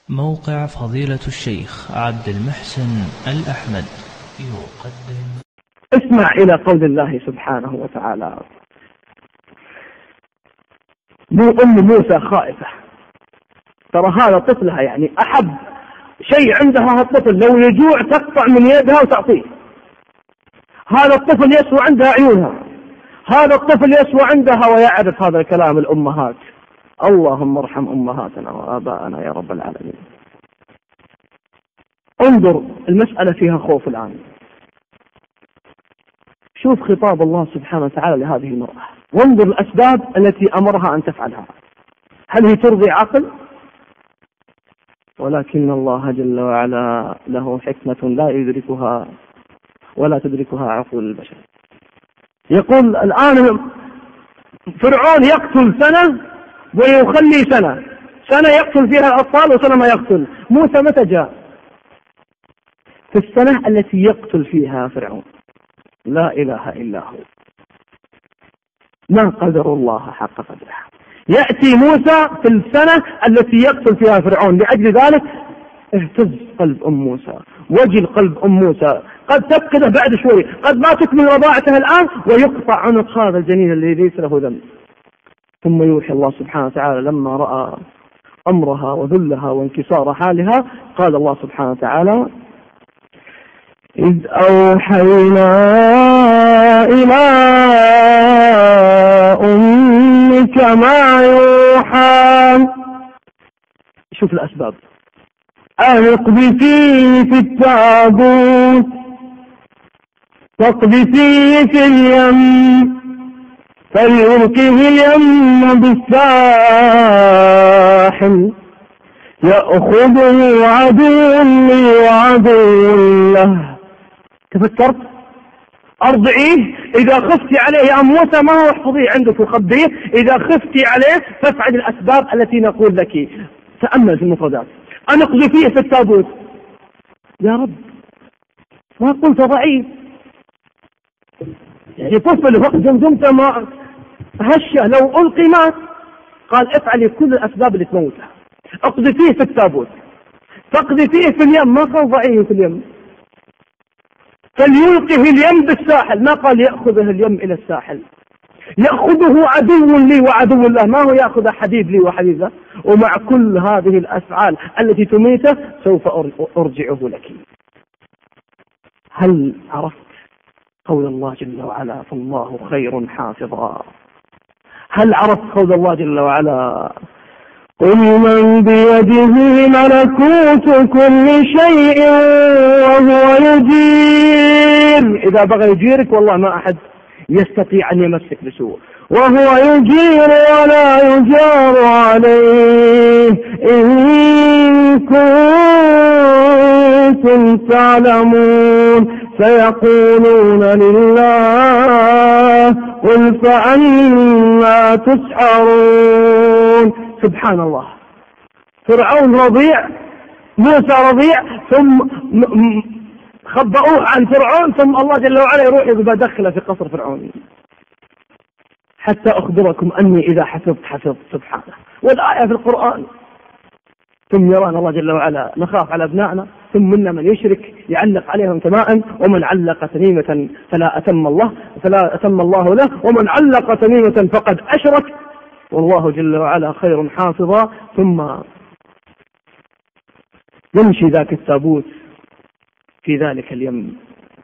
موقع فضيلة الشيخ عبد المحسن الأحمد يقدم. اسمع إلى قول الله سبحانه وتعالى: أم موسى خائفة. ترى هذا طفلها، يعني أحب شيء عندها الطفل، لو يجوع تقطع من يدها وتعطيه. هذا الطفل يسوى عندها عيونها، هذا الطفل يسوى عندها ويعرف هذا الكلام الأمهات. اللهم ارحم أمهاتنا وآباءنا يا رب العالمين. انظر، المسألة فيها خوف الآن. شوف خطاب الله سبحانه وتعالى لهذه المرأة، وانظر الأسباب التي أمرها أن تفعلها. هل هي ترضي عقل؟ ولكن الله جل وعلا له حكمة لا يدركها ولا تدركها عقول البشر. يقول الآن فرعون يقتل سنة ويخلي سنة، سنة يقتل فيها الأطفال وسنة ما يقتل. موسى متى جاء؟ في السنة التي يقتل فيها فرعون. لا إله إلا هو. ما قدر الله حق قدره. يأتي موسى في السنة التي يقتل فيها فرعون، لأجل ذلك اهتز قلب أم موسى، وجل قلب أم موسى. قد تفقده بعد شوي، قد ما تكمل رضاعتها الآن ويقطع عنق هذا الجنين الذي ليس له ذنب. ثم يوحي الله سبحانه وتعالى لما رأى أمرها وذلها وانكسار حالها، قال الله سبحانه وتعالى: إذ أوحينا إلى أمك ما يوحى. شوف الأسباب: أن اقذفيه في التابوت، واقذفيه في اليم، فليلقه اليم بالساحل، يأخذه عدو لي وعدو له. تفكرت؟ أرضعيه إذا خفتي عليه يا أم موسى، ما هو احفظيه عندك وخبيه. إذا خفتي عليه فافعل الأسباب التي نقول لك. تأمل في المفردات. أن اقذفيه في التابوت. يا رب، ما قلت ضعيف، يعني طفل وقت جمجمته ما هشه، لو ألقي مات. قال افعلي كل الأسباب اللي تموته. اقذفيه في التابوت، تقذفيه في اليم، ما قال ضعيه في اليم. فليلقه اليم بالساحل، ما قال يأخذه اليم إلى الساحل. يأخذه عدو لي وعدو له، ما هو يأخذ حبيب لي وحبيب له. ومع كل هذه الأفعال التي تميته سوف أرجعه لك. هل عرفت قول الله جل وعلا: فالله خير حافظا؟ هل عرفت قول الله جل وعلا: قل من بيده ملكوت كل شيء وهو يجير. إذا بغى يجيرك والله ما أحد يستطيع أن يمسك بسوء. وهو يجير ولا يجار عليه إن كنتم تعلمون. سيقولون لله قل فأنا تسحرون. سبحان الله. فرعون رضيع، موسى رضيع، ثم خبأوه عن فرعون، ثم الله جل وعلا يروح يدخله في قصر فرعون. حتى أخبركم أني إذا حفظت سبحانه. والآية في القرآن. ثم يرانا الله جل وعلا نخاف على أبنائنا، ثم منا من يشرك يعلق عليهم تماء، ومن علق تميمة فلا أتم الله له، ومن علق تميمة فقد أشرك، والله جل وعلا خير حافظا. ثم يمشي ذاك التابوت في ذلك اليم.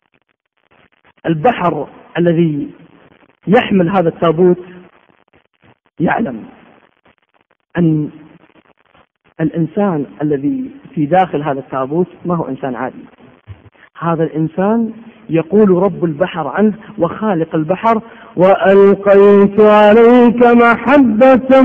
البحر الذي يحمل هذا التابوت يعلم أن الإنسان الذي في داخل هذا التابوت ما هو إنسان عادي. هذا الإنسان يقول رب البحر عنه وخالق البحر: وألقيت عليك محبة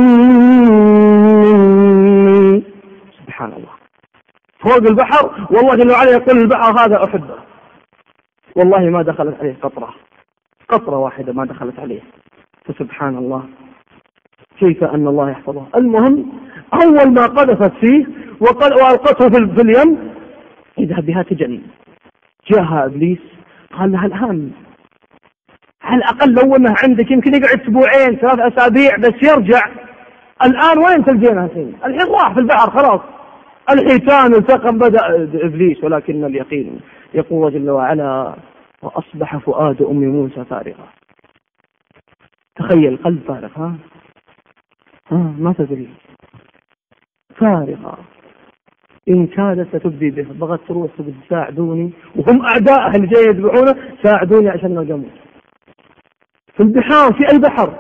مني. سبحان الله. فوق البحر والله جل وعلا يقول البحر: هذا أحبه. والله ما دخلت عليه قطرة واحدة ما دخلت عليه. فسبحان الله كيف أن الله يحفظه. المهم، أول ما قذفت فيه وألقته في اليم: اذهب بها تجن. جاءها إبليس قال لها: الآن على الأقل لو أنه عندك يمكن يقعد أسبوعين 3 أسابيع بس يرجع. الآن وين تلقينها؟ الحين راح في البحر خلاص. الحيتان التقم بدأ إبليس، ولكن اليقين يقول جل وعلا وأصبح فؤاد أم موسى فارغا. تخيل قلب فارغ، ما تدري، فارغة، إن كادت ستبدي به، بغت تروح تقول ساعدوني، وهم أعداء اللي جاي يذبحونه، ساعدوني عشان ما جموت في البحار، في البحر،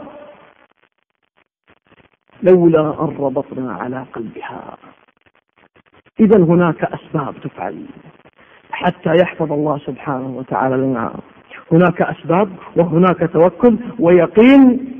لولا أن ربطنا على قلبها. إذا هناك أسباب تفعل حتى يحفظ الله سبحانه وتعالى لنا. هناك أسباب وهناك توكل ويقين